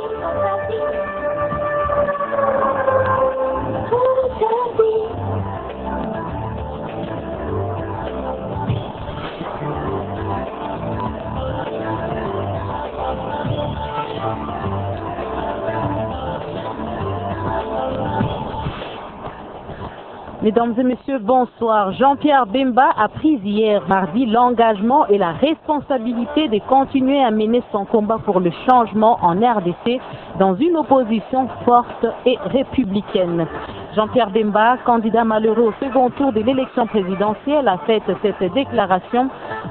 Mesdames et messieurs, bonsoir. Jean-Pierre Bemba a pris hier, mardi, l'engagement et la responsabilité de continuer à mener son combat pour le changement en RDC dans une opposition forte et républicaine. Jean-Pierre Bemba, candidat malheureux au second tour de l'élection présidentielle, a fait cette déclaration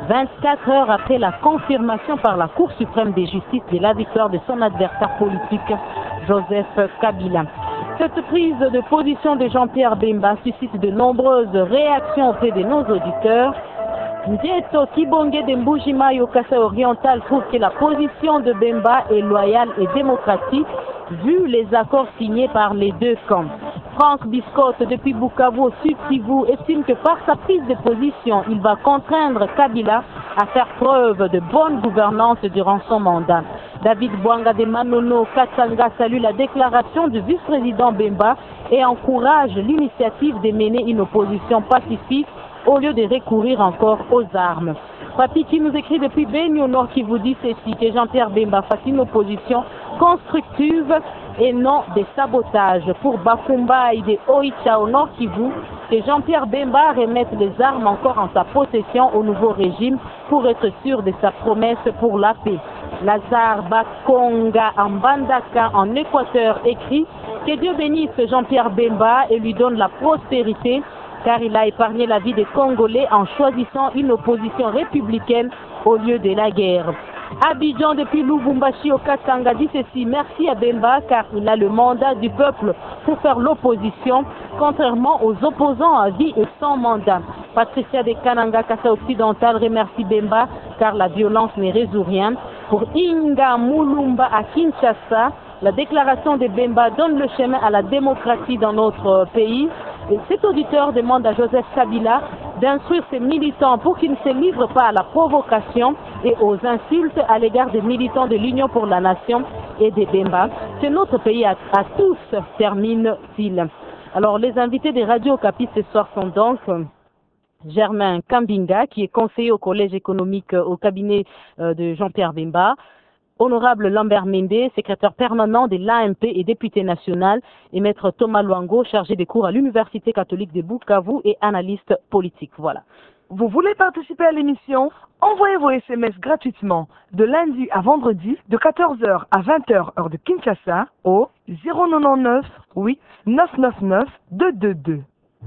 24 heures après la confirmation par la Cour suprême de justice de la victoire de son adversaire politique, Joseph Kabila. Cette prise de position de Jean-Pierre Bemba suscite de nombreuses réactions auprès de nos auditeurs. Ndieto Kibonge de Mbujimayi au Kasai oriental trouve que la position de Bemba est loyale et démocratique vu les accords signés par les deux camps. Franck Biscotte depuis Bukavu au Sud Kivu estime que par sa prise de position, il va contraindre Kabila à faire preuve de bonne gouvernance durant son mandat. David Bouanga de Manono Katanga salue la déclaration du vice-président Bemba et encourage l'initiative de mener une opposition pacifique au lieu de recourir encore aux armes. Papi qui nous écrit depuis Beni au Nord qui vous dit ceci, que Jean-Pierre Bemba fasse une opposition constructive et non des sabotages. Pour Bakumba et de Oicha au Nord Kivu, que Jean-Pierre Bemba remette les armes encore en sa possession au nouveau régime pour être sûr de sa promesse pour la paix. Lazare Bakonga en Bandaka en Équateur écrit que Dieu bénisse Jean-Pierre Bemba et lui donne la prospérité car il a épargné la vie des Congolais en choisissant une opposition républicaine au lieu de la guerre. Abidjan depuis Lubumbashi au Katanga dit ceci, merci à Bemba car il a le mandat du peuple pour faire l'opposition, contrairement aux opposants à vie et sans mandat. Patricia de Kananga Kassa Occidental remercie Bemba car la violence ne résout rien. Pour Inga Mulumba à Kinshasa, la déclaration de Bemba donne le chemin à la démocratie dans notre pays. Et cet auditeur demande à Joseph Kabila d'instruire ses militants pour qu'ils ne se livrent pas à la provocation et aux insultes à l'égard des militants de l'Union pour la Nation et des Bemba. C'est notre pays à tous, termine-t-il. Alors les invités des radios Okapi ce soir sont donc Germain Kambinga, qui est conseiller au collège économique au cabinet de Jean-Pierre Bemba. Honorable Lambert Mende, secrétaire permanent de l'AMP et député national, et maître Thomas Luango, chargé des cours à l'Université catholique de Bukavu et analyste politique. Voilà. Vous voulez participer à l'émission? Envoyez vos SMS gratuitement de lundi à vendredi de 14h à 20h heure de Kinshasa au 099 8 999 222.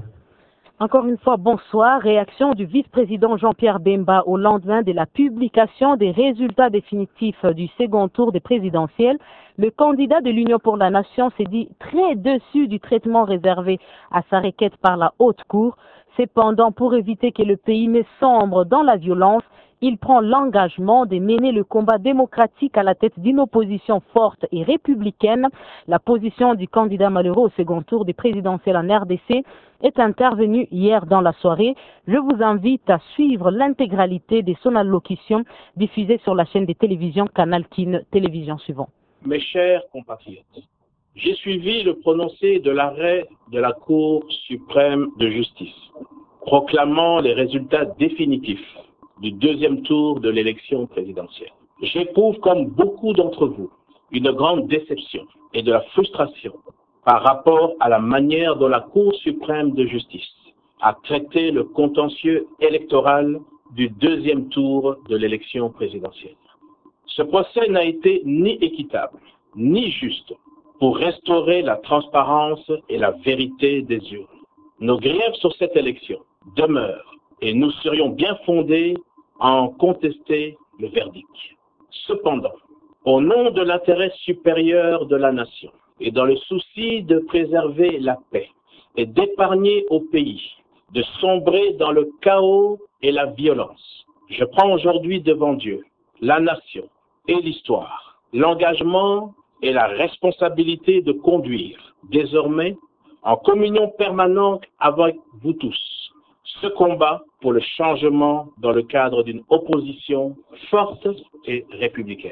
Encore une fois, bonsoir. Réaction du vice-président Jean-Pierre Bemba au lendemain de la publication des résultats définitifs du second tour des présidentielles. Le candidat de l'Union pour la Nation s'est dit très déçu du traitement réservé à sa requête par la Haute Cour. Cependant, pour éviter que le pays ne sombre dans la violence, il prend l'engagement de mener le combat démocratique à la tête d'une opposition forte et républicaine. La position du candidat malheureux au second tour des présidentielles en RDC est intervenue hier dans la soirée. Je vous invite à suivre l'intégralité de son allocution diffusée sur la chaîne de télévision Canal Kin Télévision suivant. Mes chers compatriotes, j'ai suivi le prononcé de l'arrêt de la Cour suprême de justice, proclamant les résultats définitifs du deuxième tour de l'élection présidentielle. J'éprouve, comme beaucoup d'entre vous, une grande déception et de la frustration par rapport à la manière dont la Cour suprême de justice a traité le contentieux électoral du deuxième tour de l'élection présidentielle. Ce procès n'a été ni équitable, ni juste pour restaurer la transparence et la vérité des urnes. Nos griefs sur cette élection demeurent et nous serions bien fondés à en contester le verdict. Cependant, au nom de l'intérêt supérieur de la nation et dans le souci de préserver la paix et d'épargner au pays de sombrer dans le chaos et la violence, je prends aujourd'hui devant Dieu, la nation et l'histoire, l'engagement et la responsabilité de conduire désormais en communion permanente avec vous tous ce combat pour le changement dans le cadre d'une opposition forte et républicaine.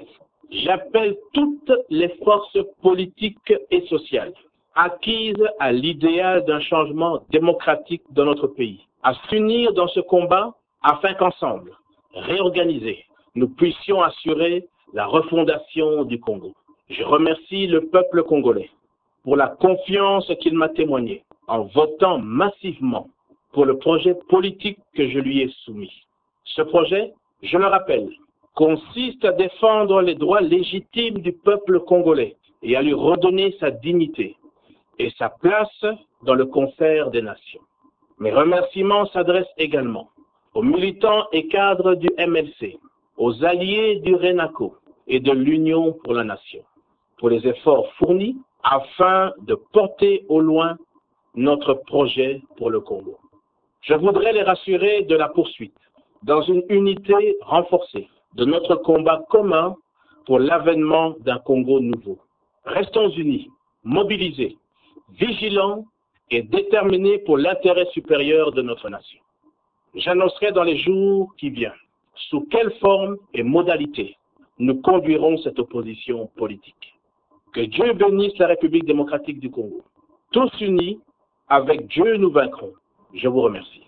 J'appelle toutes les forces politiques et sociales acquises à l'idéal d'un changement démocratique dans notre pays à s'unir dans ce combat afin qu'ensemble, réorganisés, nous puissions assurer la refondation du Congo. Je remercie le peuple congolais pour la confiance qu'il m'a témoignée en votant massivement pour le projet politique que je lui ai soumis. Ce projet, je le rappelle, consiste à défendre les droits légitimes du peuple congolais et à lui redonner sa dignité et sa place dans le concert des nations. Mes remerciements s'adressent également aux militants et cadres du MLC, aux alliés du RENACO et de l'Union pour la Nation, pour les efforts fournis afin de porter au loin notre projet pour le Congo. Je voudrais les rassurer de la poursuite, dans une unité renforcée de notre combat commun pour l'avènement d'un Congo nouveau. Restons unis, mobilisés, vigilants et déterminés pour l'intérêt supérieur de notre nation. J'annoncerai dans les jours qui viennent sous quelle forme et modalité nous conduirons cette opposition politique. Que Dieu bénisse la République démocratique du Congo. Tous unis, avec Dieu nous vaincrons. Je vous remercie.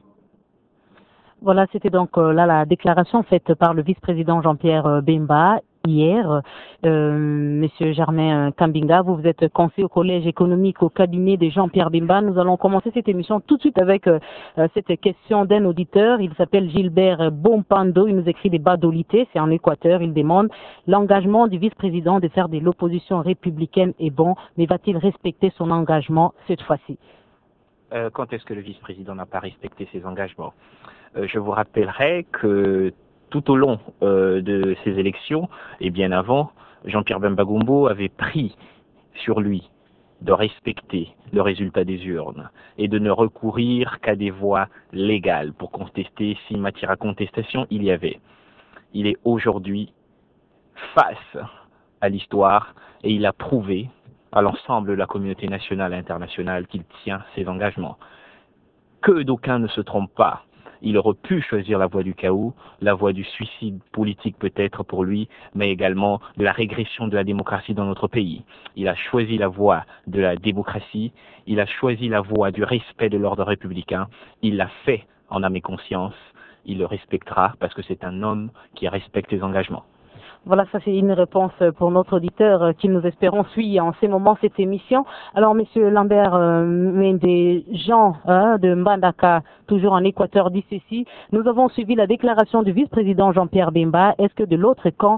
Voilà, c'était donc là la déclaration faite par le vice-président Jean-Pierre Bemba hier. Monsieur Germain Kambinga, vous êtes conseiller au collège économique au cabinet de Jean-Pierre Bemba. Nous allons commencer cette émission tout de suite avec cette question d'un auditeur. Il s'appelle Gilbert Bompando. Il nous écrit des Badolités, c'est en Équateur. Il demande l'engagement du vice-président de faire de l'opposition républicaine est bon, mais va-t-il respecter son engagement cette fois-ci? Quand est-ce que le vice-président n'a pas respecté ses engagements? Je vous rappellerai que tout au long de ces élections, et bien avant, Jean-Pierre Bemba Gombo avait pris sur lui de respecter le résultat des urnes et de ne recourir qu'à des voies légales pour contester si matière à contestation il y avait. Il est aujourd'hui face à l'histoire et il a prouvé à l'ensemble de la communauté nationale et internationale qu'il tient ses engagements. Que d'aucuns ne se trompent pas. Il aurait pu choisir la voie du chaos, la voie du suicide politique peut-être pour lui, mais également de la régression de la démocratie dans notre pays. Il a choisi la voie de la démocratie, il a choisi la voie du respect de l'ordre républicain, il l'a fait en âme et conscience, il le respectera parce que c'est un homme qui respecte ses engagements. Voilà, ça c'est une réponse pour notre auditeur qui, nous espérons, suit en ces moments cette émission. Alors, Monsieur Lambert Mende, Jean de Mbandaka, toujours en Équateur, dit ceci. Nous avons suivi la déclaration du vice-président Jean-Pierre Bemba. Est-ce que l'autre camp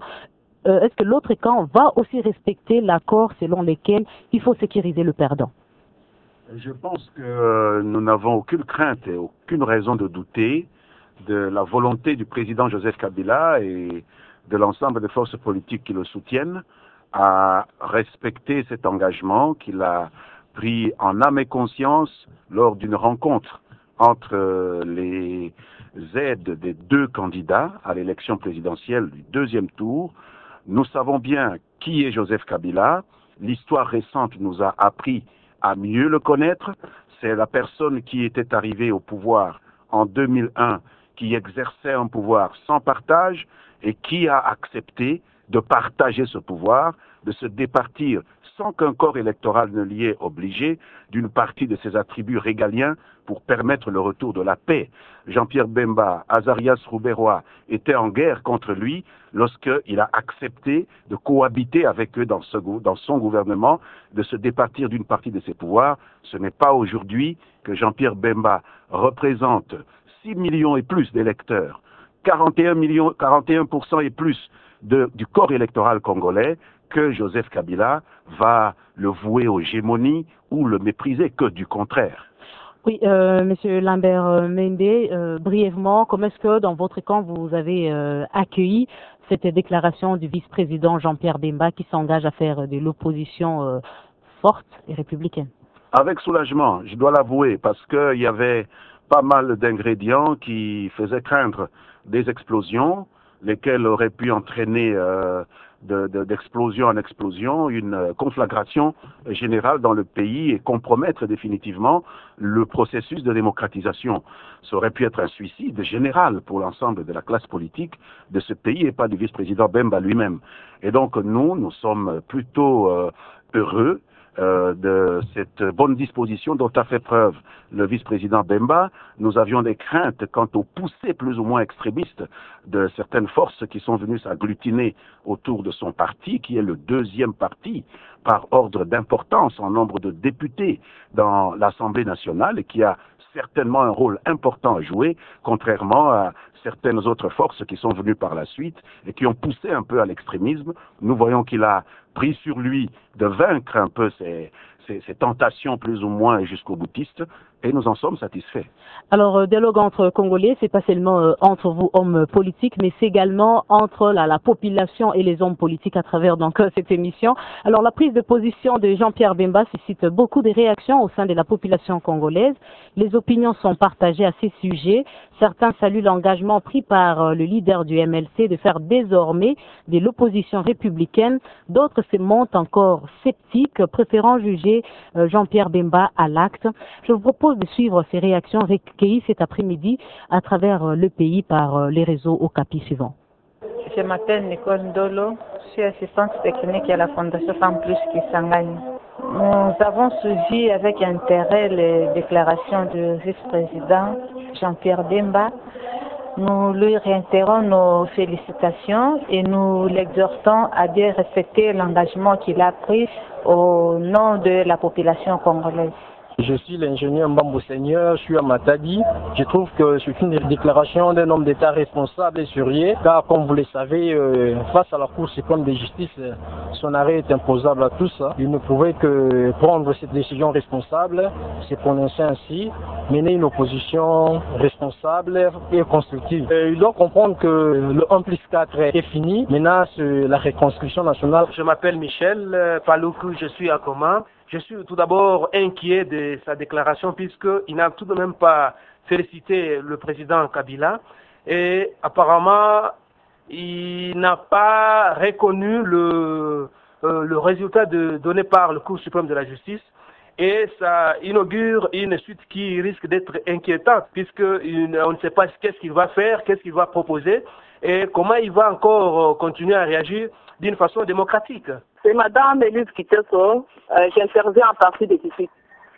va aussi respecter l'accord selon lequel il faut sécuriser le perdant? Je pense que nous n'avons aucune crainte et aucune raison de douter de la volonté du président Joseph Kabila et de l'ensemble des forces politiques qui le soutiennent à respecter cet engagement qu'il a pris en âme et conscience lors d'une rencontre entre les aides des deux candidats à l'élection présidentielle du deuxième tour. Nous savons bien qui est Joseph Kabila. L'histoire récente nous a appris à mieux le connaître. C'est la personne qui était arrivée au pouvoir en 2001, qui exerçait un pouvoir sans partage et qui a accepté de partager ce pouvoir, de se départir sans qu'un corps électoral ne l'y ait obligé d'une partie de ses attributs régaliens pour permettre le retour de la paix. Jean-Pierre Bemba, Azarias Rouberois étaient en guerre contre lui lorsqu'il a accepté de cohabiter avec eux dans son gouvernement, de se départir d'une partie de ses pouvoirs. Ce n'est pas aujourd'hui que Jean-Pierre Bemba représente 6 millions et plus d'électeurs, 41% et plus du corps électoral congolais, que Joseph Kabila va le vouer aux gémonies ou le mépriser, que du contraire. Oui, Monsieur Lambert Mende, brièvement, comment est-ce que dans votre camp vous avez accueilli cette déclaration du vice-président Jean-Pierre Bemba qui s'engage à faire de l'opposition forte et républicaine? Avec soulagement, je dois l'avouer, parce qu'il y avait pas mal d'ingrédients qui faisaient craindre des explosions, lesquelles auraient pu entraîner d'explosion en explosion, une conflagration générale dans le pays et compromettre définitivement le processus de démocratisation. Ça aurait pu être un suicide général pour l'ensemble de la classe politique de ce pays et pas du vice-président Bemba lui-même. Et donc nous sommes plutôt heureux de cette bonne disposition dont a fait preuve le vice-président Bemba. Nous avions des craintes quant aux poussées plus ou moins extrémistes de certaines forces qui sont venues s'agglutiner autour de son parti, qui est le deuxième parti par ordre d'importance en nombre de députés dans l'Assemblée nationale et qui a certainement un rôle important à jouer, contrairement à certaines autres forces qui sont venues par la suite et qui ont poussé un peu à l'extrémisme. Nous voyons qu'il a pris sur lui de vaincre un peu ces tentations plus ou moins jusqu'au boutiste, et nous en sommes satisfaits. Alors, dialogue entre Congolais, c'est pas seulement entre vous, hommes politiques, mais c'est également entre la population et les hommes politiques à travers donc cette émission. Alors, la prise de position de Jean-Pierre Bemba suscite beaucoup de réactions au sein de la population congolaise. Les opinions sont partagées à ces sujets. Certains saluent l'engagement pris par le leader du MLC de faire désormais de l'opposition républicaine. D'autres se montrent encore sceptiques, préférant juger Jean-Pierre Bemba à l'acte. Je vous propose de suivre ces réactions recueillies cet après-midi à travers le pays par les réseaux Okapi suivants. Je m'appelle Nicole Ndolo, je suis assistante technique à la Fondation Femme Plus Kisangani. Nous avons suivi avec intérêt les déclarations du vice-président Jean-Pierre Bemba. Nous lui réitérons nos félicitations et nous l'exhortons à bien respecter l'engagement qu'il a pris au nom de la population congolaise. Je suis l'ingénieur Mbambo Seigneur, je suis à Matadi. Je trouve que c'est une déclaration d'un homme d'État responsable et sérieux, car comme vous le savez, face à la Cour suprême de justice, son arrêt est imposable à tous. Il ne pouvait que prendre cette décision responsable, se prononcer ainsi, mener une opposition responsable et constructive. Il doit comprendre que le 1+4 est fini. Maintenant, c'est la reconstruction nationale. Je m'appelle Michel Paloukou, je suis à Coma. Je suis tout d'abord inquiet de sa déclaration puisqu'il n'a tout de même pas félicité le président Kabila et apparemment il n'a pas reconnu le résultat donné par le Cour suprême de la justice et ça inaugure une suite qui risque d'être inquiétante puisqu'on ne sait pas qu'est-ce qu'il va faire, qu'est-ce qu'il va proposer et comment il va encore continuer à réagir d'une façon démocratique. C'est Madame Élise Kiteso, j'interviens en partie des critiques.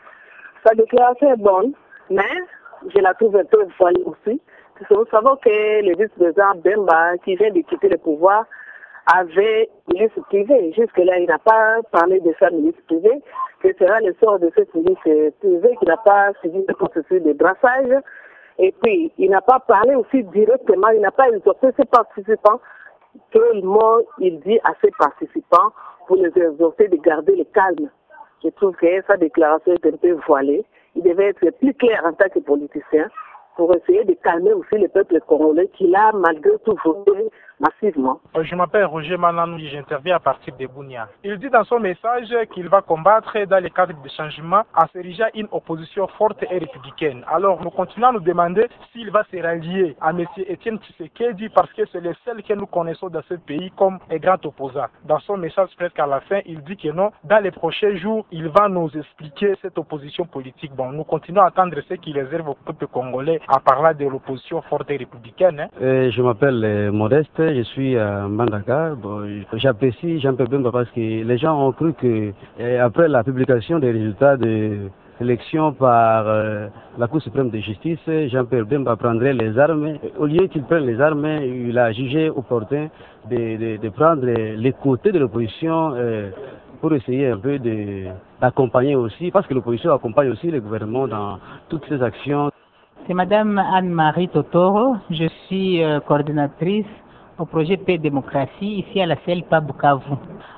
Sa déclaration est bonne, mais je la trouve un peu voilée aussi. Nous savons que le vice-président Bemba, qui vient de quitter le pouvoir, avait milice privée. Jusque-là, il n'a pas parlé de sa milice privée. Que sera le sort de cette milice privée qui n'a pas suivi le processus de brassage. Et puis, il n'a pas parlé aussi directement, il n'a pas exhorté ses participants. Seulement, il dit à ses participants pour les exhorter de garder le calme. Je trouve que sa déclaration est un peu voilée. Il devait être plus clair en tant que politicien pour essayer de calmer aussi le peuple congolais qui l'a malgré tout voté massivement. Je m'appelle Roger Mananou, j'interviens à partir de Bounia. Il dit dans son message qu'il va combattre dans le cadre des changements en s'érigeant une opposition forte et républicaine. Alors nous continuons à nous demander s'il va se rallier à M. Étienne Tshisekedi parce que c'est le seul que nous connaissons dans ce pays comme un grand opposant. Dans son message presque à la fin, il dit que non, dans les prochains jours, il va nous expliquer cette opposition politique. Bon, nous continuons à attendre ce qu'il réserve au peuple congolais en parlant de l'opposition forte et républicaine. Je m'appelle Modeste. Je suis à Mbandaka. Bon, j'apprécie Jean-Pierre Bemba parce que les gens ont cru que après la publication des résultats de l'élection par la Cour suprême de justice, Jean-Pierre Bemba prendrait les armes. Au lieu qu'il prenne les armes, il a jugé opportun de prendre les côtés de l'opposition pour essayer un peu d'accompagner aussi, parce que l'opposition accompagne aussi le gouvernement dans toutes ses actions. C'est Madame Anne-Marie Totoro. Je suis coordinatrice au projet Paix Démocratie, ici à la CELPA Bukavu.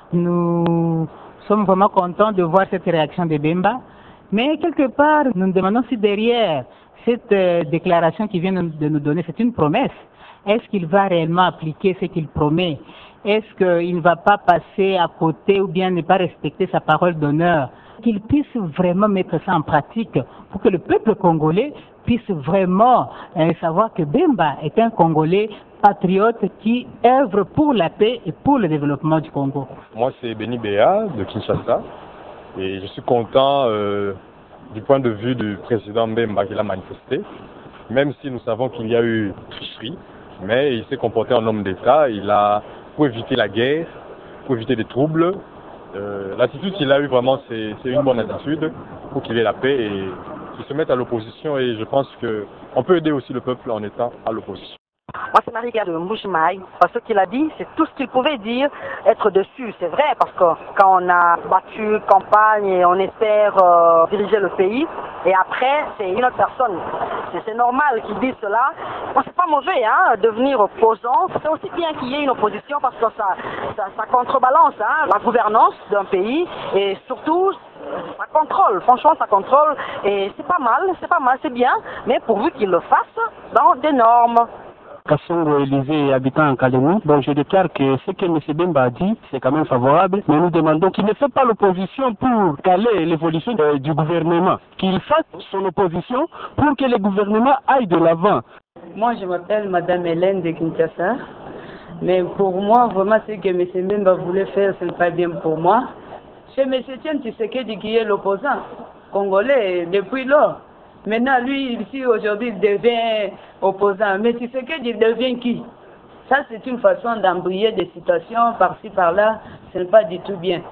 Nous sommes vraiment contents de voir cette réaction de Bemba, mais quelque part, nous nous demandons si derrière cette déclaration qu'il vient de nous donner, c'est une promesse. Est-ce qu'il va réellement appliquer ce qu'il promet? Est-ce qu'il ne va pas passer à côté ou bien ne pas respecter sa parole d'honneur? Qu'il puisse vraiment mettre ça en pratique pour que le peuple congolais puisse vraiment savoir que Bemba est un Congolais patriote qui œuvre pour la paix et pour le développement du Congo. Moi, c'est Beni Béa de Kinshasa et je suis content du point de vue du président Mbemba qui l'a manifesté, même si nous savons qu'il y a eu tricherie, mais il s'est comporté en homme d'État, pour éviter la guerre, pour éviter des troubles. L'attitude qu'il a eue vraiment, c'est une bonne attitude pour qu'il ait la paix et qu'il se mette à l'opposition, et je pense qu'on peut aider aussi le peuple en étant à l'opposition. Moi, c'est Marie de Mbouchimaï. Ce qu'il a dit, c'est tout ce qu'il pouvait dire, être dessus. C'est vrai, parce que quand on a battu campagne et on espère diriger le pays, et après, c'est une autre personne. C'est normal qu'il dise cela. Bon, c'est pas mauvais, hein, devenir opposant. C'est aussi bien qu'il y ait une opposition parce que ça contrebalance la gouvernance d'un pays et surtout, ça contrôle. Franchement, ça contrôle. Et c'est pas mal, c'est bien, mais pourvu qu'il le fasse dans des normes. Kassongo Élysée, habitant en Calémou. Bon, je déclare que ce que M. Bemba a dit, c'est quand même favorable, mais nous demandons qu'il ne fait pas l'opposition pour caler l'évolution du gouvernement, qu'il fasse son opposition pour que le gouvernement aille de l'avant. Moi, je m'appelle Madame Hélène de Kinshasa, mais pour moi, vraiment, ce que M. Bemba voulait faire, ce n'est pas bien pour moi. C'est M. Etienne Tshisekedi qui est l'opposant congolais depuis lors. Maintenant, lui, ici, aujourd'hui, il devient opposant. Mais tu sais qu'il devient qui? Ça, c'est une façon d'embrouiller des situations par-ci, par-là. Ce n'est pas du tout bien.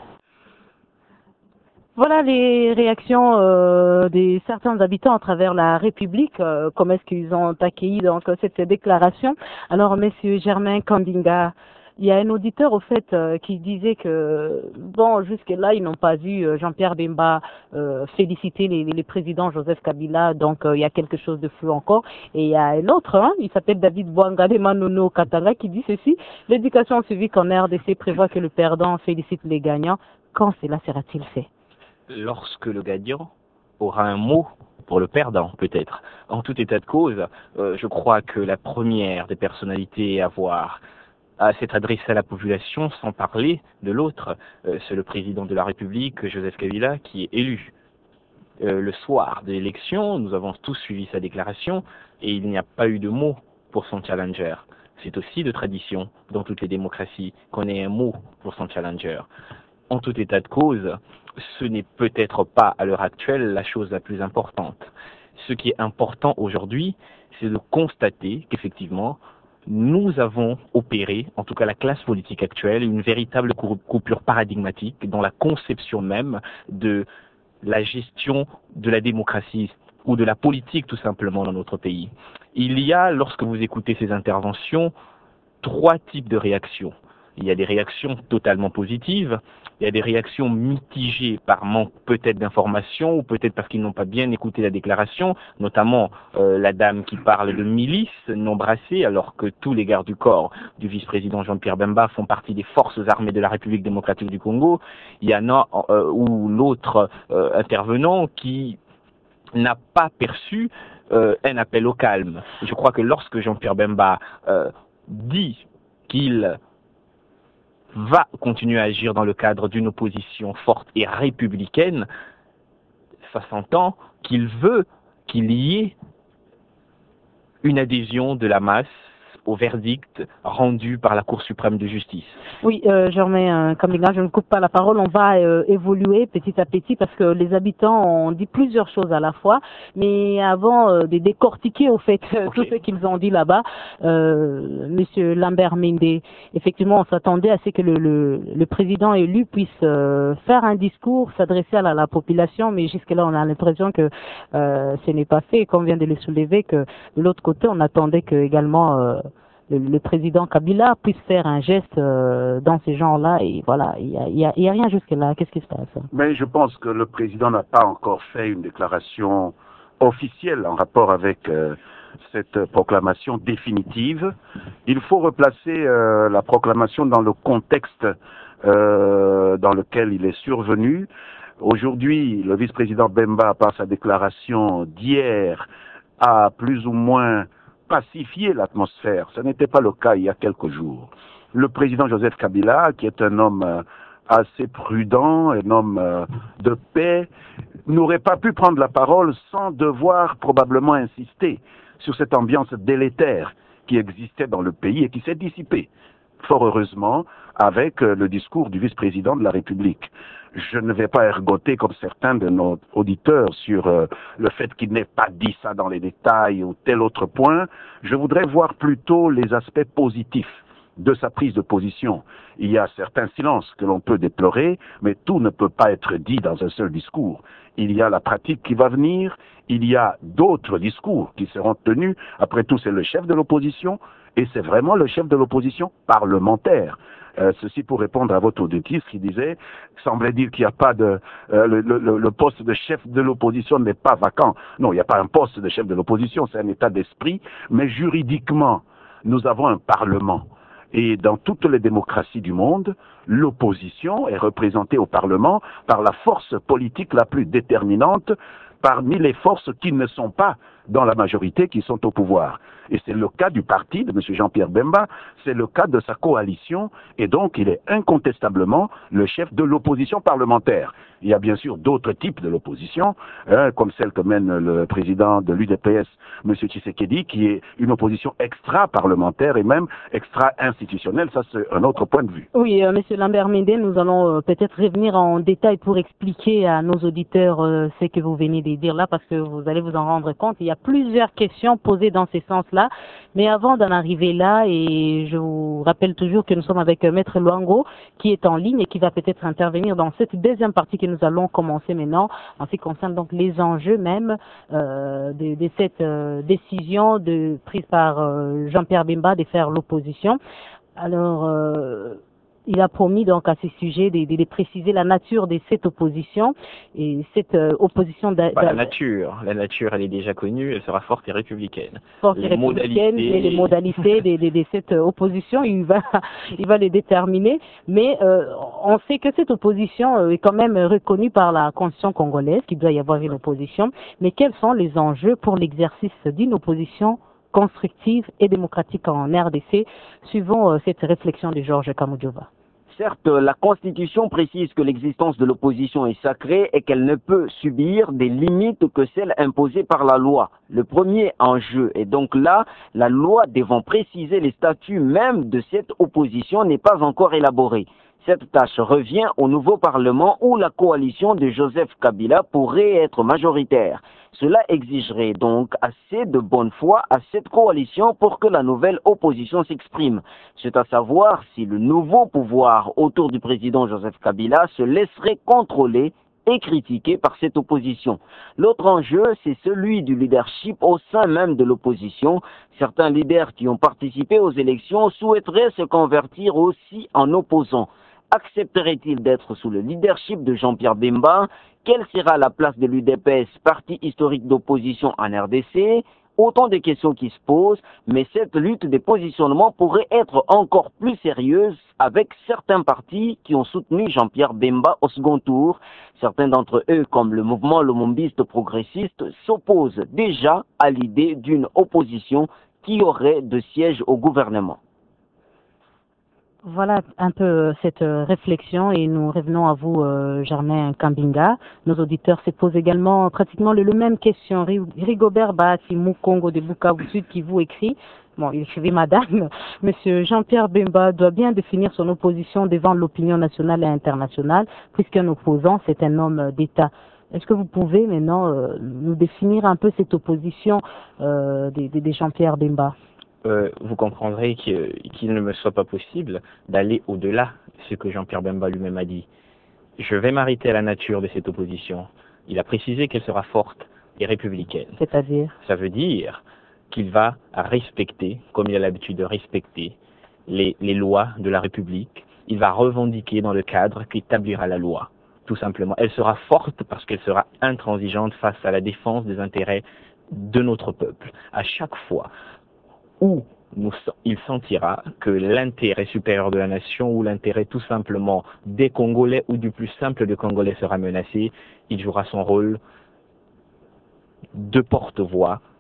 Voilà les réactions de certains habitants à travers la République. Comment est-ce qu'ils ont accueilli donc cette déclaration? Alors, Monsieur Germain Kandinga, il y a un auditeur au fait qui disait que bon, jusque-là ils n'ont pas vu Jean-Pierre Bemba féliciter les présidents Joseph Kabila, donc il y a quelque chose de flou encore. Et il y a un autre, il s'appelle David Bouangade Manono Katanga, qui dit ceci: l'éducation civique en RDC prévoit que le perdant félicite les gagnants. Quand cela sera-t-il fait? Lorsque le gagnant aura un mot pour le perdant, peut-être. En tout état de cause, je crois que la première des personnalités à s'être adressé à la population, sans parler de l'autre, c'est le président de la République, Joseph Kabila, qui est élu. Le soir de l'élection, nous avons tous suivi sa déclaration et il n'y a pas eu de mot pour son challenger. C'est aussi de tradition dans toutes les démocraties qu'on ait un mot pour son challenger. En tout état de cause, ce n'est peut-être pas à l'heure actuelle la chose la plus importante. Ce qui est important aujourd'hui, c'est de constater qu'effectivement, nous avons opéré, en tout cas la classe politique actuelle, une véritable coupure paradigmatique dans la conception même de la gestion de la démocratie ou de la politique tout simplement dans notre pays. Il y a, lorsque vous écoutez ces interventions, 3 types de réactions. Il y a des réactions totalement positives, il y a des réactions mitigées par manque peut-être d'informations ou peut-être parce qu'ils n'ont pas bien écouté la déclaration, notamment la dame qui parle de milices non brassées alors que tous les gardes du corps du vice-président Jean-Pierre Bemba font partie des forces armées de la République démocratique du Congo. Il y en a ou l'autre intervenant qui n'a pas perçu un appel au calme. Je crois que lorsque Jean-Pierre Bemba dit qu'il va continuer à agir dans le cadre d'une opposition forte et républicaine, ça s'entend qu'il veut qu'il y ait une adhésion de la masse au verdict rendu par la Cour suprême de justice. Oui, Germain Kandinga, je ne coupe pas la parole, on va évoluer petit à petit parce que les habitants ont dit plusieurs choses à la fois, mais avant de décortiquer au fait tout ce qu'ils ont dit là-bas, Monsieur Lambert Mende, effectivement on s'attendait à ce que le président élu puisse faire un discours, s'adresser à la population, mais jusque-là on a l'impression que ce n'est pas fait, comme vient de le soulever, que de l'autre côté on attendait que également le président Kabila puisse faire un geste dans ces genres-là, et voilà, il y a rien jusque-là. Qu'est-ce qui se passe? Mais je pense que le président n'a pas encore fait une déclaration officielle en rapport avec cette proclamation définitive. Il faut replacer la proclamation dans le contexte dans lequel il est survenu. Aujourd'hui, le vice-président Bemba, par sa déclaration d'hier, a plus ou moins pacifier l'atmosphère. Ce n'était pas le cas il y a quelques jours. Le président Joseph Kabila, qui est un homme assez prudent, un homme de paix, n'aurait pas pu prendre la parole sans devoir probablement insister sur cette ambiance délétère qui existait dans le pays et qui s'est dissipé, fort heureusement, avec le discours du vice-président de la République. Je ne vais pas ergoter comme certains de nos auditeurs sur le fait qu'il n'ait pas dit ça dans les détails ou tel autre point. Je voudrais voir plutôt les aspects positifs de sa prise de position. Il y a certains silences que l'on peut déplorer, mais tout ne peut pas être dit dans un seul discours. Il y a la pratique qui va venir, il y a d'autres discours qui seront tenus. Après tout, c'est le chef de l'opposition, et c'est vraiment le chef de l'opposition parlementaire. Ceci pour répondre à votre auditrice qui disait, semblait dire qu'il n'y a pas de... le poste de chef de l'opposition n'est pas vacant. Non, il n'y a pas un poste de chef de l'opposition, c'est un état d'esprit, mais juridiquement, nous avons un parlement. Et dans toutes les démocraties du monde, l'opposition est représentée au Parlement par la force politique la plus déterminante parmi les forces qui ne sont pas dans la majorité, qui sont au pouvoir. Et c'est le cas du parti de M. Jean-Pierre Bemba, c'est le cas de sa coalition, et donc il est incontestablement le chef de l'opposition parlementaire. Il y a bien sûr d'autres types de l'opposition, comme celle que mène le président de l'UDPS, M. Tshisekedi, qui est une opposition extra-parlementaire et même extra-institutionnelle. Ça, c'est un autre point de vue. Oui, M. Lambert-Mende, nous allons peut-être revenir en détail pour expliquer à nos auditeurs ce que vous venez de dire là, parce que vous allez vous en rendre compte. Il y a plusieurs questions posées dans ces sens-là. Mais avant d'en arriver là, et je vous rappelle toujours que nous sommes avec Maître Luango, qui est en ligne et qui va peut-être intervenir dans cette deuxième partie que nous allons commencer maintenant, en ce qui concerne donc les enjeux même de cette décision prise par Jean-Pierre Bemba de faire l'opposition. Alors, il a promis donc à ce sujet de préciser la nature de cette opposition, et cette opposition... La nature, elle est déjà connue, elle sera forte et républicaine. Forte et républicaine, et les modalités de cette opposition, il va les déterminer, mais on sait que cette opposition est quand même reconnue par la Constitution congolaise, qu'il doit y avoir une opposition, mais quels sont les enjeux pour l'exercice d'une opposition constructive et démocratique en RDC, suivant cette réflexion de Georges Kamujova? Certes, la Constitution précise que l'existence de l'opposition est sacrée et qu'elle ne peut subir des limites que celles imposées par la loi. Le premier enjeu est donc là, la loi devant préciser les statuts même de cette opposition n'est pas encore élaborée. Cette tâche revient au nouveau Parlement où la coalition de Joseph Kabila pourrait être majoritaire. Cela exigerait donc assez de bonne foi à cette coalition pour que la nouvelle opposition s'exprime. C'est à savoir si le nouveau pouvoir autour du président Joseph Kabila se laisserait contrôler et critiqué par cette opposition. L'autre enjeu, c'est celui du leadership au sein même de l'opposition. Certains leaders qui ont participé aux élections souhaiteraient se convertir aussi en opposants. Accepterait-il d'être sous le leadership de Jean-Pierre Bemba? Quelle sera la place de l'UDPS, parti historique d'opposition en RDC? Autant de questions qui se posent, mais cette lutte des positionnements pourrait être encore plus sérieuse avec certains partis qui ont soutenu Jean-Pierre Bemba au second tour. Certains d'entre eux, comme le mouvement lomombiste progressiste, s'opposent déjà à l'idée d'une opposition qui aurait de siège au gouvernement. Voilà un peu cette réflexion, et nous revenons à vous, Germain Kambinga. Nos auditeurs se posent également pratiquement le même question. Rigobert Bahati Mukongo de Bukavu Sud qui vous écrit, bon, il écrivait madame, Monsieur Jean-Pierre Bemba doit bien définir son opposition devant l'opinion nationale et internationale, puisqu'un opposant, c'est un homme d'État. Est-ce que vous pouvez maintenant nous définir un peu cette opposition de Jean-Pierre Bemba? Vous comprendrez qu'il ne me soit pas possible d'aller au-delà de ce que Jean-Pierre Bemba lui-même a dit. Je vais m'arrêter à la nature de cette opposition. Il a précisé qu'elle sera forte et républicaine. C'est-à-dire? Ça veut dire qu'il va respecter, comme il a l'habitude de respecter, les lois de la République. Il va revendiquer dans le cadre qu'établira la loi. Tout simplement. Elle sera forte parce qu'elle sera intransigeante face à la défense des intérêts de notre peuple. À chaque fois où il sentira que l'intérêt supérieur de la nation ou l'intérêt tout simplement des Congolais ou du plus simple des Congolais sera menacé, il jouera son rôle de porte-voix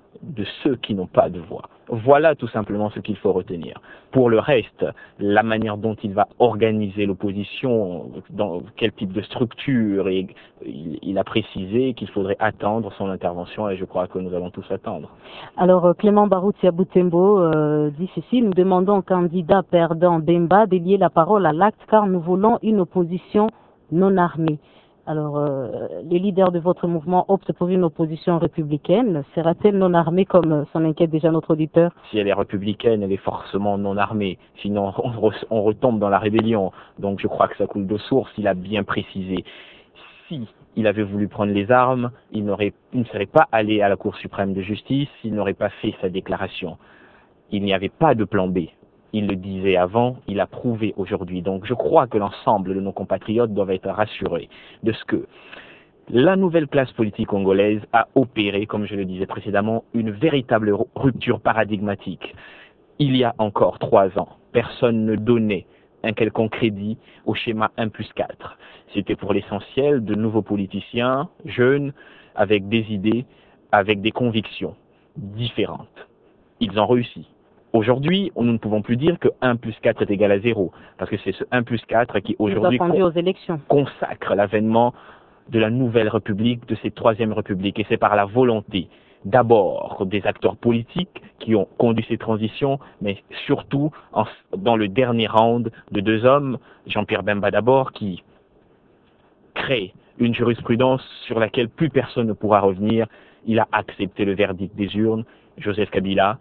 de ceux qui n'ont pas de voix. Voilà tout simplement ce qu'il faut retenir. Pour le reste, la manière dont il va organiser l'opposition, dans quel type de structure, et il a précisé qu'il faudrait attendre son intervention et je crois que nous allons tous attendre. Alors Clément Baroutia Boutembo dit ceci: nous demandons au candidat perdant Bemba de lier la parole à l'acte car nous voulons une opposition non armée. Alors, les leaders de votre mouvement optent pour une opposition républicaine. Sera-t-elle non armée comme s'en inquiète déjà notre auditeur? Si elle est républicaine, elle est forcément non armée. Sinon, on retombe dans la rébellion. Donc, je crois que ça coule de source. Il a bien précisé. Si il avait voulu prendre les armes, il ne serait pas allé à la Cour suprême de justice, il n'aurait pas fait sa déclaration. Il n'y avait pas de plan B. Il le disait avant, il a prouvé aujourd'hui. Donc je crois que l'ensemble de nos compatriotes doivent être rassurés de ce que la nouvelle classe politique congolaise a opéré, comme je le disais précédemment, une véritable rupture paradigmatique. Il y a encore 3 ans, personne ne donnait un quelconque crédit au schéma 1+4. C'était pour l'essentiel de nouveaux politiciens, jeunes, avec des idées, avec des convictions différentes. Ils ont réussi. Aujourd'hui, nous ne pouvons plus dire que 1+4 est égal à 0, parce que c'est ce 1+4 qui aujourd'hui consacre l'avènement de la nouvelle République, de cette troisième République. Et c'est par la volonté, d'abord, des acteurs politiques qui ont conduit ces transitions, mais surtout dans le dernier round de 2 hommes, Jean-Pierre Bemba d'abord, qui crée une jurisprudence sur laquelle plus personne ne pourra revenir. Il a accepté le verdict des urnes, Joseph Kabila,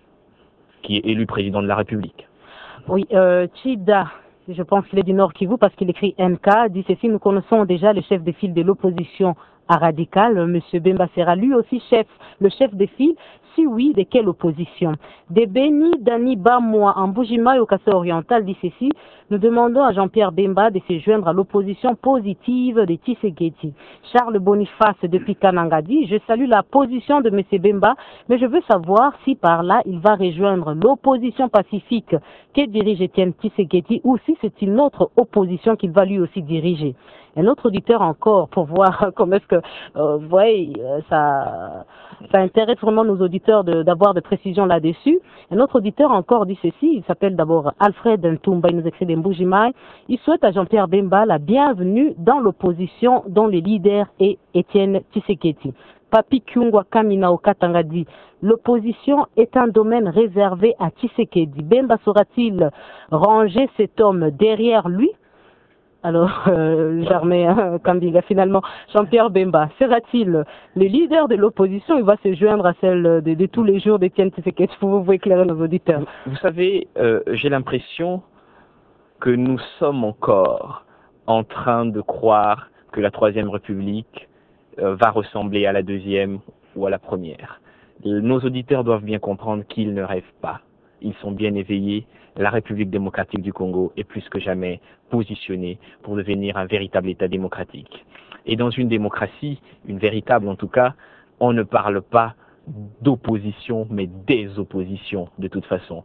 qui est élu président de la République. Oui, Chida, je pense qu'il est du Nord Kivu parce qu'il écrit NK, dit ceci: nous connaissons déjà le chef de file de l'opposition à radical, M. Bemba sera lui aussi le chef de file. Si oui, de quelle opposition? De Beni Dani Bamoua en Bujima et au Kassai oriental dit ceci: nous demandons à Jean-Pierre Bemba de se joindre à l'opposition positive de Tshisekedi. Charles Boniface depuis Kananga dit: je salue la position de M. Bemba, mais je veux savoir si par là il va rejoindre l'opposition pacifique que dirige Etienne Tshisekedi ou si c'est une autre opposition qu'il va lui aussi diriger. Un autre auditeur encore, pour voir comment est-ce que, vous voyez, ça intéresse vraiment nos auditeurs d'avoir des précisions là-dessus. Un autre auditeur encore dit ceci: il s'appelle d'abord Alfred Ntumba, il nous écrit des Mbujimai. Il souhaite à Jean-Pierre Bemba la bienvenue dans l'opposition dont le leader est Etienne Tshisekedi. Papi Kyungwa Kamina au Katanga dit: l'opposition est un domaine réservé à Tshisekedi. Bemba saura-t-il ranger cet homme derrière lui? Alors, Germain Kambiga, finalement, Jean-Pierre Bemba, sera-t-il le leader de l'opposition? Il va se joindre à celle de tous les jours d'Etienne Tshisekedi. Vous éclairer nos auditeurs. Vous savez, j'ai l'impression que nous sommes encore en train de croire que la Troisième République va ressembler à la deuxième ou à la première. Nos auditeurs doivent bien comprendre qu'ils ne rêvent pas. Ils sont bien éveillés. La République démocratique du Congo est plus que jamais positionnée pour devenir un véritable État démocratique. Et dans une démocratie, une véritable en tout cas, on ne parle pas d'opposition, mais des oppositions de toute façon.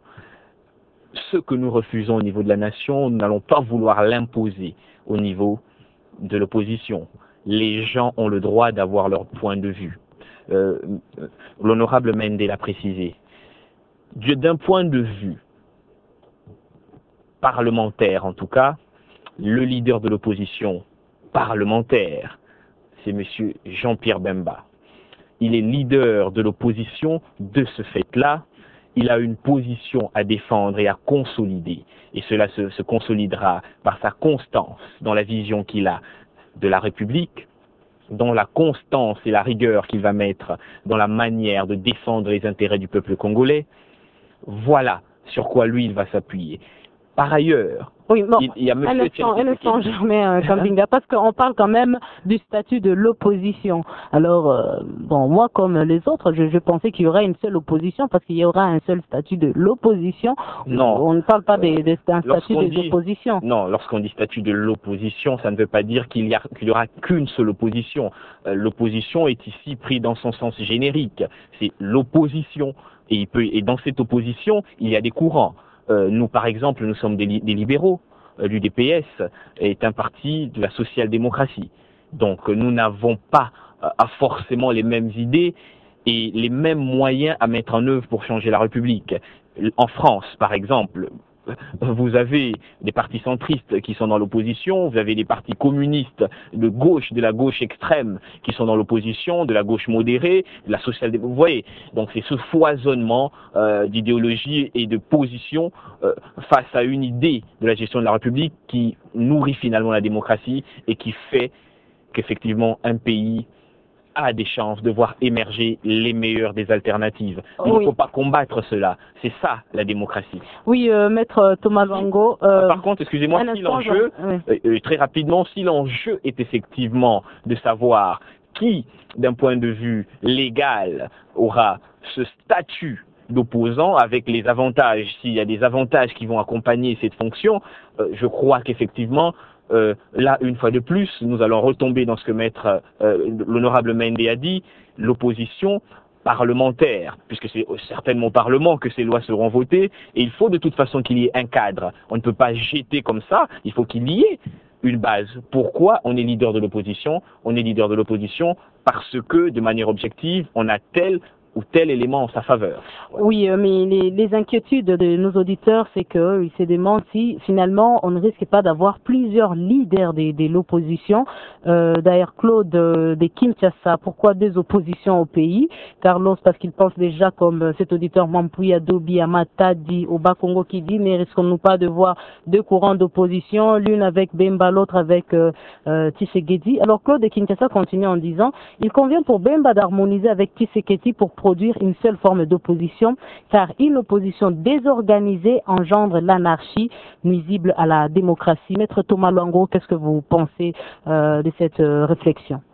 Ce que nous refusons au niveau de la nation, nous n'allons pas vouloir l'imposer au niveau de l'opposition. Les gens ont le droit d'avoir leur point de vue. L'honorable Mende l'a précisé. D'un point de vue parlementaire en tout cas, le leader de l'opposition parlementaire, c'est M. Jean-Pierre Bemba. Il est leader de l'opposition de ce fait-là. Il a une position à défendre et à consolider. Et cela se consolidera par sa constance dans la vision qu'il a de la République, dans la constance et la rigueur qu'il va mettre dans la manière de défendre les intérêts du peuple congolais. Voilà sur quoi lui il va s'appuyer. Par ailleurs, oui, bon, il y a un instant, Germain Kambinga, parce qu'on parle quand même du statut de l'opposition. Alors, bon, moi comme les autres, je pensais qu'il y aurait une seule opposition, parce qu'il y aura un seul statut de l'opposition. Non. On ne parle pas d'un statut de l'opposition. Non, lorsqu'on dit statut de l'opposition, ça ne veut pas dire qu'il y aura qu'une seule opposition. L'opposition est ici pris dans son sens générique. C'est l'opposition. Et dans cette opposition, il y a des courants. Nous, par exemple, nous sommes des libéraux. L'UDPS est un parti de la social-démocratie. Donc, nous n'avons pas forcément les mêmes idées et les mêmes moyens à mettre en œuvre pour changer la République. En France, par exemple, vous avez des partis centristes qui sont dans l'opposition, vous avez des partis communistes de gauche, de la gauche extrême qui sont dans l'opposition, de la gauche modérée, de la social-démocratie. Vous voyez, donc c'est ce foisonnement d'idéologie et de position face à une idée de la gestion de la République qui nourrit finalement la démocratie et qui fait qu'effectivement un pays a des chances de voir émerger les meilleures des alternatives. Il ne faut pas combattre cela. C'est ça, la démocratie. Oui, Maître Thomas Luango. Par contre, excusez-moi, si l'enjeu, très rapidement, si l'enjeu est effectivement de savoir qui, d'un point de vue légal, aura ce statut d'opposant avec les avantages, s'il y a des avantages qui vont accompagner cette fonction, je crois qu'effectivement, là, une fois de plus, nous allons retomber dans ce que maître l'honorable Mende a dit, l'opposition parlementaire, puisque c'est certainement au Parlement que ces lois seront votées, et il faut de toute façon qu'il y ait un cadre. On ne peut pas jeter comme ça, il faut qu'il y ait une base. Pourquoi on est leader de l'opposition? On est leader de l'opposition parce que, de manière objective, on a tel ou tel élément en sa faveur. Oui, mais les inquiétudes de nos auditeurs, c'est qu'ils se demandent si finalement on ne risque pas d'avoir plusieurs leaders de l'opposition. D'ailleurs, Claude de Kinshasa, pourquoi deux oppositions au pays? Carlos, parce qu'il pense déjà comme cet auditeur Mampuya Dobi Amatadi au Bas-Congo qui dit, ne risquons-nous pas de voir deux courants d'opposition, l'une avec Bemba, l'autre avec Tshisekedi. Alors Claude de Kinshasa continue en disant, il convient pour Bemba d'harmoniser avec Tshisekedi pour produire une seule forme d'opposition, car une opposition désorganisée engendre l'anarchie nuisible à la démocratie. Maître Thomas Luango, qu'est-ce que vous pensez de cette réflexion?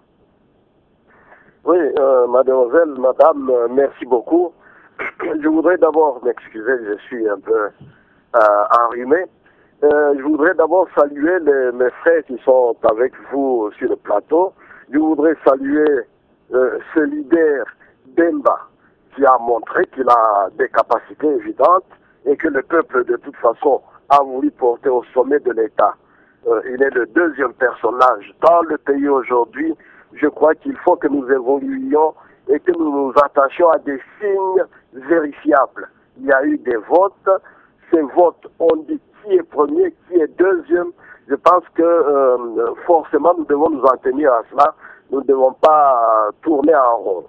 Oui, mademoiselle, madame, merci beaucoup. Je voudrais d'abord m'excuser, je suis un peu enrhumé. Je voudrais d'abord saluer mes frères qui sont avec vous sur le plateau. Je voudrais saluer ce leader Bemba, qui a montré qu'il a des capacités évidentes et que le peuple, de toute façon, a voulu porter au sommet de l'État. Il est le deuxième personnage dans le pays aujourd'hui. Je crois qu'il faut que nous évoluions et que nous nous attachions à des signes vérifiables. Il y a eu des votes. Ces votes ont dit qui est premier, qui est deuxième. Je pense que forcément, nous devons nous en tenir à cela. Nous ne devons pas tourner en rond.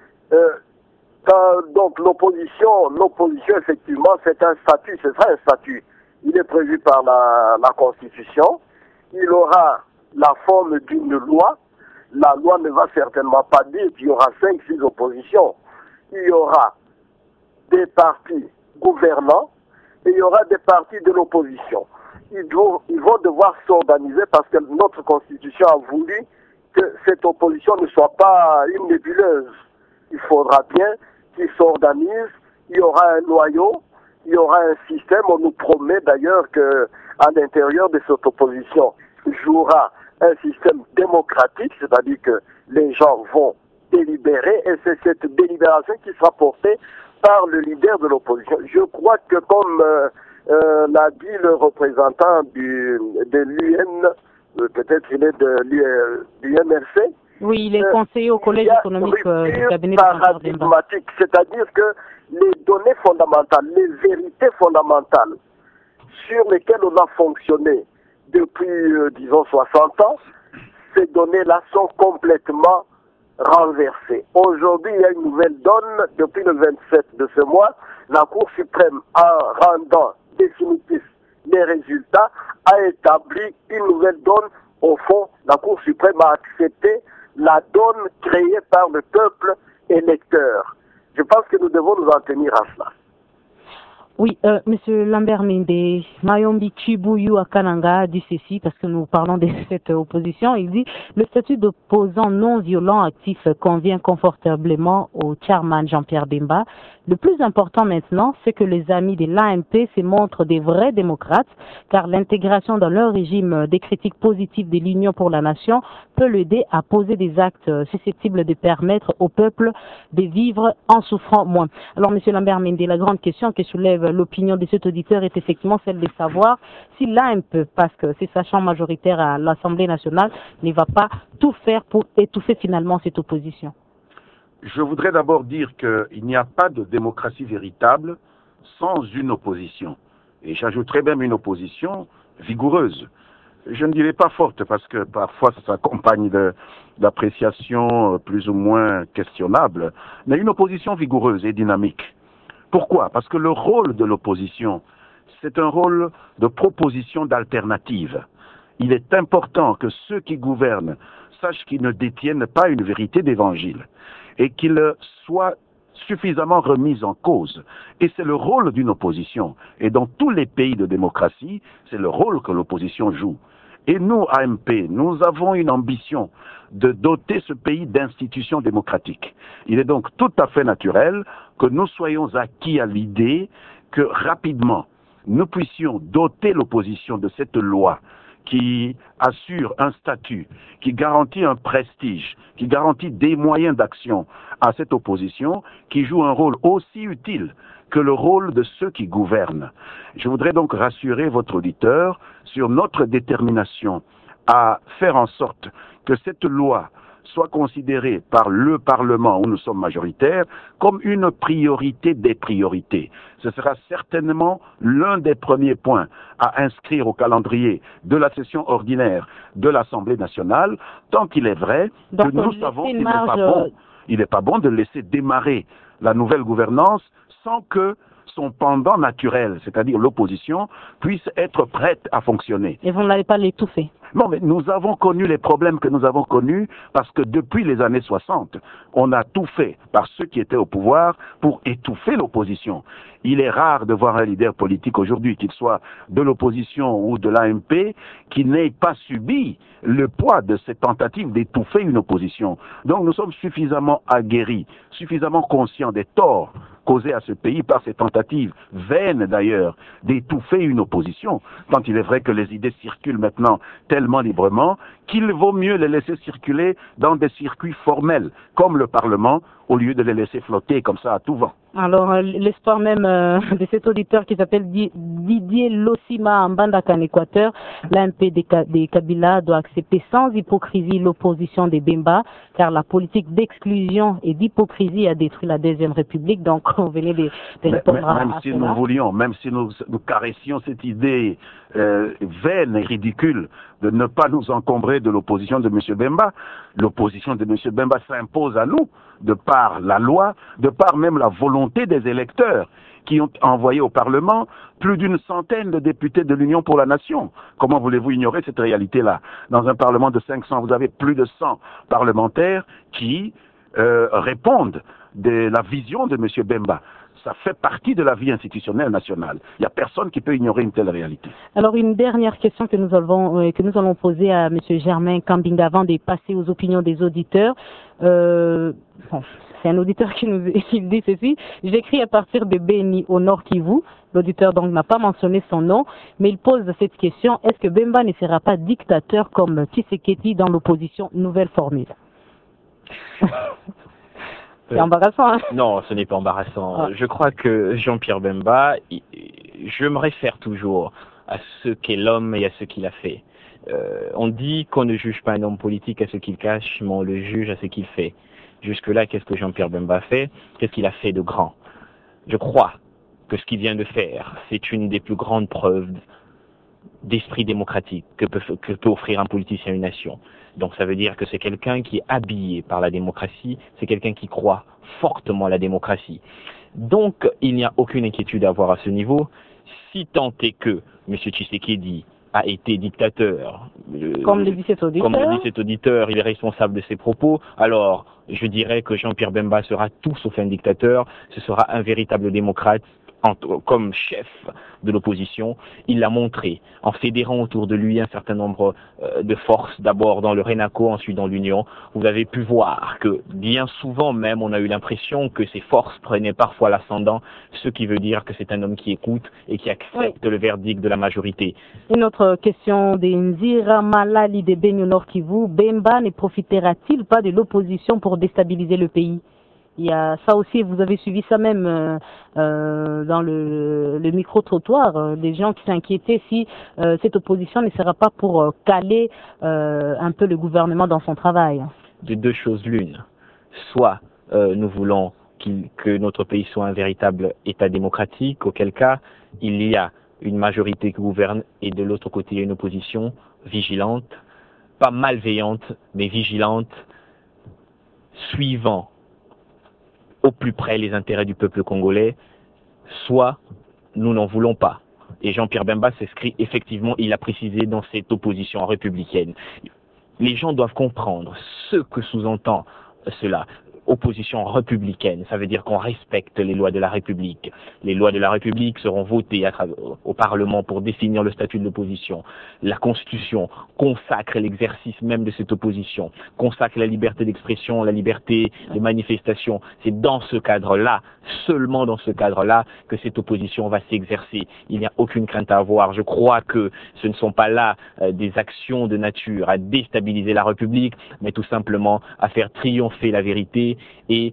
Donc l'opposition, effectivement, c'est un statut, ce sera un statut. Il est prévu par la Constitution. Il aura la forme d'une loi. La loi ne va certainement pas dire qu'il y aura 5-6 oppositions. Il y aura des partis gouvernants et il y aura des partis de l'opposition. Ils vont devoir s'organiser parce que notre Constitution a voulu que cette opposition ne soit pas une nébuleuse. Il faudra bien qu'ils s'organisent, il y aura un noyau, il y aura un système. On nous promet d'ailleurs qu'à l'intérieur de cette opposition jouera un système démocratique, c'est-à-dire que les gens vont délibérer et c'est cette délibération qui sera portée par le leader de l'opposition. Je crois que comme l'a dit le représentant de l'UN, peut-être il est de l'UMRC. Oui, il est conseiller au collège économique du cabinet paradigmatique, c'est-à-dire que les données fondamentales, les vérités fondamentales sur lesquelles on a fonctionné depuis, disons, 60 ans, ces données-là sont complètement renversées. Aujourd'hui, il y a une nouvelle donne. Depuis le 27 de ce mois, la Cour suprême, en rendant définitifs les résultats, a établi une nouvelle donne. Au fond, la Cour suprême a accepté la donne créée par le peuple électeur. Je pense que nous devons nous en tenir à cela. Oui, Monsieur Lambert Mende, Mayombi Chibuyu Akananga dit ceci, parce que nous parlons de cette opposition. Il dit, le statut d'opposant non violent actif convient confortablement au chairman Jean-Pierre Bemba. Le plus important maintenant, c'est que les amis de l'AMP se montrent des vrais démocrates, car l'intégration dans leur régime des critiques positives de l'Union pour la nation peut l'aider à poser des actes susceptibles de permettre au peuple de vivre en souffrant moins. Alors, Monsieur Lambert Mende, la grande question que soulève l'opinion de cet auditeur est effectivement celle de savoir si l'AMP, parce que c'est sa chambre majoritaire à l'Assemblée nationale, ne va pas tout faire pour étouffer finalement cette opposition. Je voudrais d'abord dire qu'il n'y a pas de démocratie véritable sans une opposition. Et j'ajouterais même une opposition vigoureuse. Je ne dirais pas forte parce que parfois ça s'accompagne d'appréciations plus ou moins questionnables, mais une opposition vigoureuse et dynamique. Pourquoi? Parce que le rôle de l'opposition, c'est un rôle de proposition d'alternative. Il est important que ceux qui gouvernent sachent qu'ils ne détiennent pas une vérité d'évangile et qu'ils soient suffisamment remis en cause. Et c'est le rôle d'une opposition. Et dans tous les pays de démocratie, c'est le rôle que l'opposition joue. Et nous, AMP, nous avons une ambition de doter ce pays d'institutions démocratiques. Il est donc tout à fait naturel que nous soyons acquis à l'idée que rapidement, nous puissions doter l'opposition de cette loi qui assure un statut, qui garantit un prestige, qui garantit des moyens d'action à cette opposition, qui joue un rôle aussi utile que le rôle de ceux qui gouvernent. Je voudrais donc rassurer votre auditeur sur notre détermination à faire en sorte que cette loi soit considérée par le Parlement où nous sommes majoritaires comme une priorité des priorités. Ce sera certainement l'un des premiers points à inscrire au calendrier de la session ordinaire de l'Assemblée nationale, tant qu'il est vrai que nous savons qu'il n'est pas bon de laisser démarrer la nouvelle gouvernance sans que son pendant naturel, c'est-à-dire l'opposition, puisse être prête à fonctionner. Et vous n'allez pas l'étouffer? Non, mais nous avons connu les problèmes que nous avons connus parce que depuis les années 60, on a tout fait par ceux qui étaient au pouvoir pour étouffer l'opposition. Il est rare de voir un leader politique aujourd'hui, qu'il soit de l'opposition ou de l'AMP, qui n'ait pas subi le poids de cette tentative d'étouffer une opposition. Donc nous sommes suffisamment aguerris, suffisamment conscients des torts causés à ce pays par ces tentatives vaines d'ailleurs d'étouffer une opposition. Tant il est vrai que les idées circulent maintenant tellement librement qu'il vaut mieux les laisser circuler dans des circuits formels, comme le Parlement, au lieu de les laisser flotter comme ça à tout vent. Alors, l'espoir même de cet auditeur qui s'appelle Didier Lossima en Mbandaka en Équateur, l'AMP des Kabila doit accepter sans hypocrisie l'opposition des Bemba, car la politique d'exclusion et d'hypocrisie a détruit la Deuxième République. Donc, on venait de répondre à même si nous voulions, même si nous caressions cette idée vaine et ridicule de ne pas nous encombrer de l'opposition de M. Bemba, l'opposition de M. Bemba s'impose à nous, de par la loi, de par même la volonté des électeurs qui ont envoyé au Parlement plus d'une centaine de députés de l'Union pour la Nation. Comment voulez-vous ignorer cette réalité-là? Dans un Parlement de 500, vous avez plus de 100 parlementaires qui répondent de la vision de M. Bemba. Ça fait partie de la vie institutionnelle nationale. Il n'y a personne qui peut ignorer une telle réalité. Alors, une dernière question que nous allons poser à M. Germain Kambinga avant de passer aux opinions des auditeurs. C'est un auditeur qui nous dit ceci. J'écris à partir de Beni au Nord Kivu. L'auditeur donc n'a pas mentionné son nom, mais il pose cette question. Est-ce que Bemba ne sera pas dictateur comme Tshisekedi dans l'opposition nouvelle formule? C'est embarrassant, hein? Non, ce n'est pas embarrassant. Je crois que Jean-Pierre Bemba, je me réfère toujours à ce qu'est l'homme et à ce qu'il a fait. On dit qu'on ne juge pas un homme politique à ce qu'il cache, mais on le juge à ce qu'il fait. Jusque-là, qu'est-ce que Jean-Pierre Bemba fait? Qu'est-ce qu'il a fait de grand? Je crois que ce qu'il vient de faire, c'est une des plus grandes preuves d'esprit démocratique que peut offrir un politicien à une nation. Donc ça veut dire que c'est quelqu'un qui est habillé par la démocratie, c'est quelqu'un qui croit fortement à la démocratie. Donc il n'y a aucune inquiétude à avoir à ce niveau, si tant est que M. Tshisekedi a été dictateur. Comme le dit cet auditeur, il est responsable de ses propos. Alors, je dirais que Jean-Pierre Bemba sera tout sauf un dictateur, ce sera un véritable démocrate. Comme chef de l'opposition, il l'a montré en fédérant autour de lui un certain nombre de forces, d'abord dans le RENACO, ensuite dans l'Union. Vous avez pu voir que bien souvent même, on a eu l'impression que ces forces prenaient parfois l'ascendant, ce qui veut dire que c'est un homme qui écoute et qui accepte le verdict de la majorité. Une autre question d'Inzira Malali de Beni au Nord Kivu. Bemba ne profitera-t-il pas de l'opposition pour déstabiliser le pays? Il y a ça aussi, vous avez suivi ça même dans le micro-trottoir, des gens qui s'inquiétaient si cette opposition ne sera pas pour caler un peu le gouvernement dans son travail. De deux choses l'une. Soit nous voulons que notre pays soit un véritable État démocratique, auquel cas il y a une majorité qui gouverne et de l'autre côté il y a une opposition vigilante, pas malveillante, mais vigilante, suivant au plus près les intérêts du peuple congolais, soit nous n'en voulons pas. Et Jean-Pierre Bemba s'inscrit effectivement, il a précisé dans cette opposition républicaine. Les gens doivent comprendre ce que sous-entend cela. Opposition républicaine, ça veut dire qu'on respecte les lois de la République. Les lois de la République seront votées au Parlement pour définir le statut de l'opposition. La Constitution consacre l'exercice même de cette opposition, consacre la liberté d'expression, la liberté de manifestation. C'est dans ce cadre-là, seulement dans ce cadre-là, que cette opposition va s'exercer. Il n'y a aucune crainte à avoir. Je crois que ce ne sont pas là des actions de nature à déstabiliser la République, mais tout simplement à faire triompher la vérité et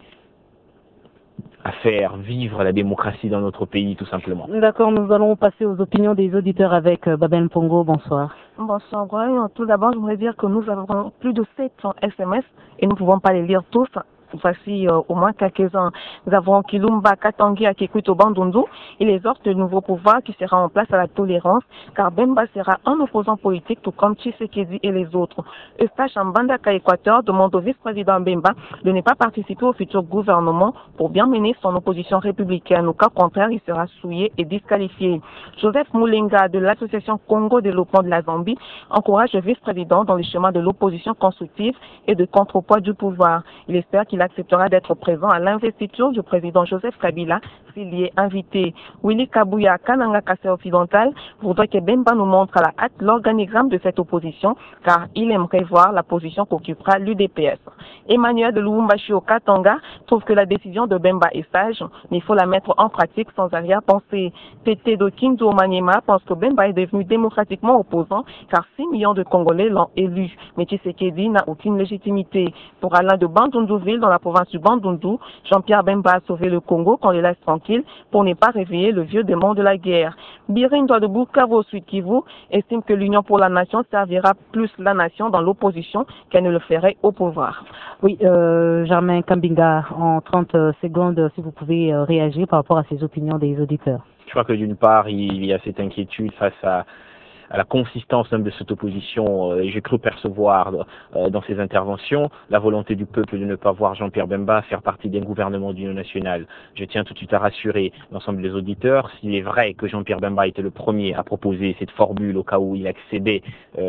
à faire vivre la démocratie dans notre pays, tout simplement. D'accord, nous allons passer aux opinions des auditeurs avec Babel Mpongo. Bonsoir. Bonsoir, Goyen. Tout d'abord, je voudrais dire que nous avons plus de 700 SMS et nous ne pouvons pas les lire tous. Voici au moins quelques-uns. Nous avons Kilumba Katangi Akikuto Bandundu. Il exhorte le nouveau pouvoir qui sera en place à la tolérance, car Bemba sera un opposant politique, tout comme Tshisekedi et les autres. Eustache Mbandaka Équateur demande au vice-président Bemba de ne pas participer au futur gouvernement pour bien mener son opposition républicaine. Au cas contraire, il sera souillé et disqualifié. Joseph Moulenga de l'association Congo Développement de la Zambie encourage le vice-président dans le chemin de l'opposition constructive et de contrepoids du pouvoir. Il espère qu'il acceptera d'être présent à l'investiture du président Joseph Kabila s'il y est invité. Willy Kabouya, Kananga Kassé Occidental, voudrait que Bemba nous montre à la hâte l'organigramme de cette opposition, car il aimerait voir la position qu'occupera l'UDPS. Emmanuel de Lubumbashi au Katanga trouve que la décision de Bemba est sage, mais il faut la mettre en pratique sans arrière-pensée. Tété de Kinzo Maniema pense que Bemba est devenu démocratiquement opposant, car 6 millions de Congolais l'ont élu. Mais Tshisekedi n'a aucune légitimité. Pour Alain de Bandundouville, dans la province du Bandundu, Jean-Pierre Bemba a sauvé le Congo qu'on le laisse tranquille pour ne pas réveiller le vieux démon de la guerre. Birindois de Bukavu au Sud Kivu estime que l'Union pour la Nation servira plus la nation dans l'opposition qu'elle ne le ferait au pouvoir. Oui, Germain Kambinga, en 30 secondes, si vous pouvez réagir par rapport à ces opinions des auditeurs. Je crois que d'une part, il y a cette inquiétude face à la consistance même de cette opposition. J'ai cru percevoir dans ces interventions la volonté du peuple de ne pas voir Jean-Pierre Bemba faire partie d'un gouvernement d'union nationale. Je tiens tout de suite à rassurer l'ensemble des auditeurs, s'il est vrai que Jean-Pierre Bemba était le premier à proposer cette formule au cas où il accédait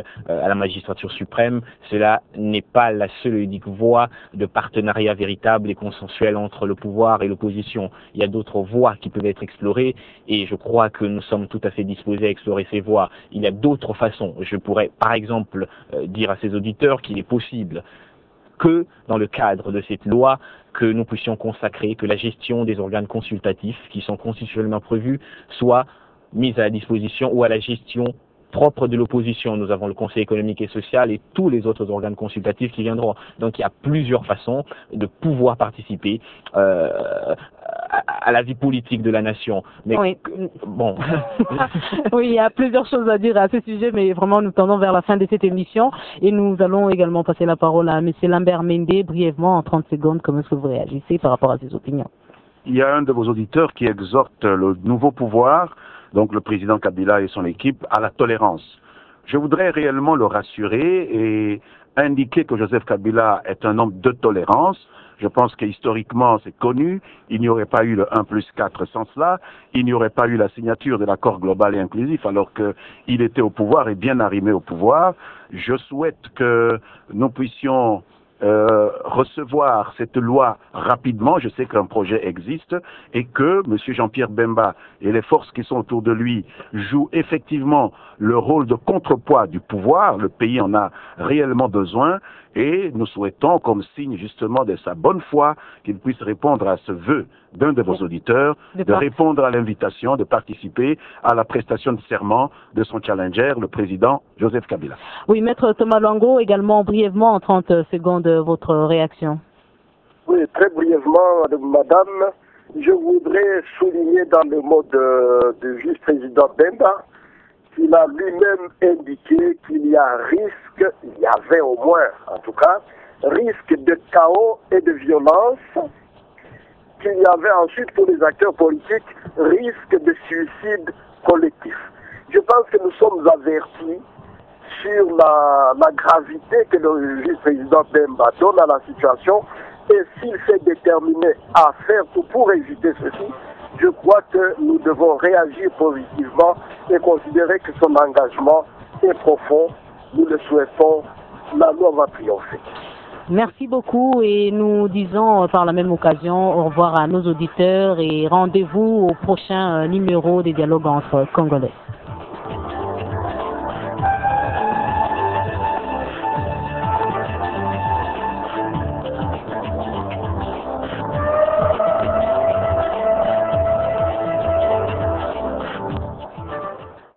à la magistrature suprême, cela n'est pas la seule et unique voie de partenariat véritable et consensuel entre le pouvoir et l'opposition. Il y a d'autres voies qui peuvent être explorées et je crois que nous sommes tout à fait disposés à explorer ces voies. Il y a d'autres façons. Je pourrais, par exemple, dire à ces auditeurs qu'il est possible que, dans le cadre de cette loi, que nous puissions consacrer que la gestion des organes consultatifs qui sont constitutionnellement prévus soit mise à la disposition ou à la gestion propre de l'opposition. Nous avons le Conseil économique et social et tous les autres organes consultatifs qui viendront. Donc il y a plusieurs façons de pouvoir participer à la vie politique de la nation. Mais oui. Bon. Oui, il y a plusieurs choses à dire à ce sujet, mais vraiment nous tendons vers la fin de cette émission et nous allons également passer la parole à M. Lambert Mende, brièvement en 30 secondes. Comment est-ce que vous réagissez par rapport à ces opinions? Il y a un de vos auditeurs qui exhorte le nouveau pouvoir, donc le président Kabila et son équipe, à la tolérance. Je voudrais réellement le rassurer et indiquer que Joseph Kabila est un homme de tolérance. Je pense que historiquement, c'est connu, il n'y aurait pas eu le 1+4 sans cela, il n'y aurait pas eu la signature de l'accord global et inclusif alors qu'il était au pouvoir et bien arrimé au pouvoir. Je souhaite que nous puissions recevoir cette loi rapidement. Je sais qu'un projet existe et que M. Jean-Pierre Bemba et les forces qui sont autour de lui jouent effectivement le rôle de contrepoids du pouvoir. Le pays en a réellement besoin et nous souhaitons, comme signe justement de sa bonne foi, qu'il puisse répondre à ce vœu d'un de vos auditeurs, de répondre à l'invitation de participer à la prestation de serment de son challenger, le président Joseph Kabila. Oui, Maître Thomas Longo, également brièvement en 30 secondes, votre réaction. Oui, très brièvement, madame, je voudrais souligner dans le mot du vice-président Bemba qu'il a lui-même indiqué qu'il y a risque, il y avait au moins en tout cas, risque de chaos et de violence qu'il y avait ensuite pour les acteurs politiques risque de suicide collectif. Je pense que nous sommes avertis sur la gravité que le vice-président Bemba donne à la situation, et s'il s'est déterminé à faire tout pour éviter ceci, je crois que nous devons réagir positivement et considérer que son engagement est profond. Nous le souhaitons, la loi va triompher. Merci beaucoup et nous disons par la même occasion au revoir à nos auditeurs et rendez-vous au prochain numéro des dialogues entre Congolais.